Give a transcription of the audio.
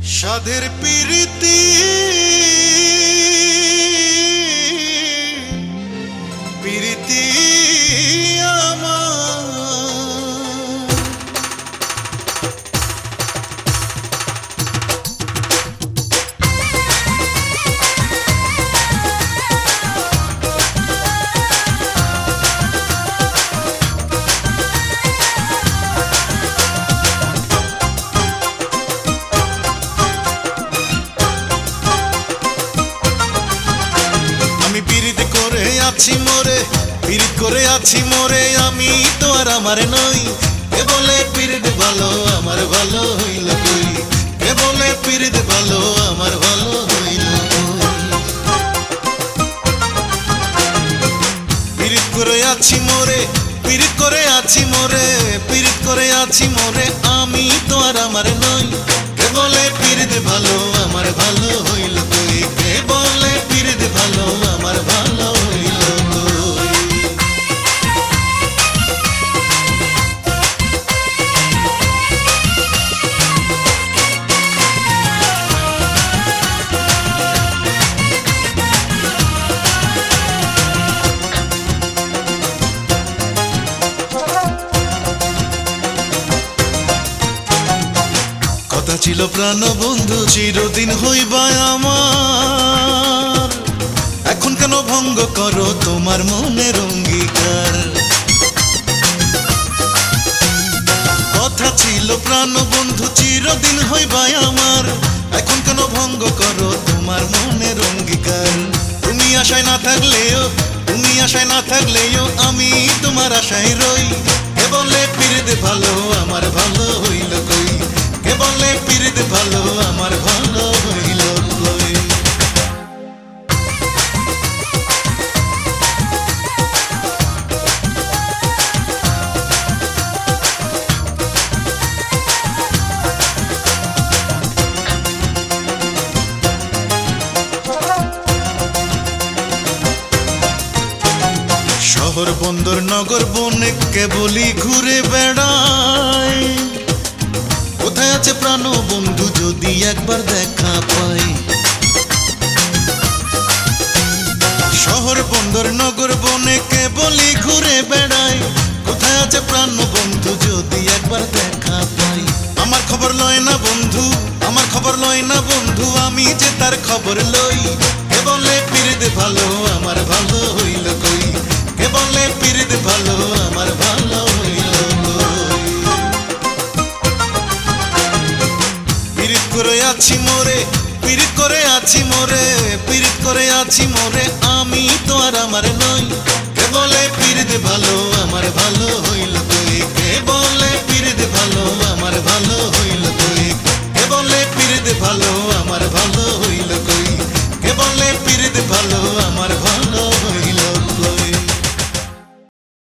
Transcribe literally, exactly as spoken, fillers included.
সাধের প্রীতি প্রীতি আছি মোরে পীড়িত করে আছি মোরে আমি তো আর আমার নই কে বলে পীড়িত ভালো আমার ভালো হইল কই কে বলে পীড়িত ভালো আমার ভালো হইল পীড়িত করে আছি মোরে পীড়িত করে আছি মোরে পীড়িত করে আছি মোরে আমি তো আর আমার নই কে বলে পীড়িত ভালো আমার ভালো হইল কই কে বলে পীড়িত ভালো আমার ভালো ছিল প্রাণ বন্ধু চিরদিন হইবা আমার এখন কেন ভঙ্গ করো তোমার মনের অঙ্গীকার কথা ছিল প্রাণ বন্ধু চিরদিন হইবা আমার এখন কেন ভঙ্গ করো তোমার মনের অঙ্গীকার তুমি আশায় না থাকলেও তুমি আশায় না থাকলেও আমি তোমার আশায় রই কে বলে পীড়িত ভালো আমার ভালো হইল কই কে বলে পীড়িত ভালো আমার ভালো হইল কই শহর বন্দর নগর বনে কেবলই ঘুরে বেড়ায় কোথায় আছে প্রাণ বন্ধু যদি একবার দেখা পাই শহর বন্দর নগর বনে কেবলই ঘুরে বেড়াই কোথায় আছে প্রাণ বন্ধু যদি একবার দেখা পাই আমার খবর লয় না বন্ধু আমার খবর লয় না বন্ধু আমি যে তার খবর লই কে বলে পীড়িত ভালো আমার ভালো হইল কই কে বলে পীড়িত ভালো আমার ভালো হইল পীড়িত করে আছি মোরে পীড়িত করে আছি মোরে পীড়িত করে আছি মোরে আমি তো আর আমার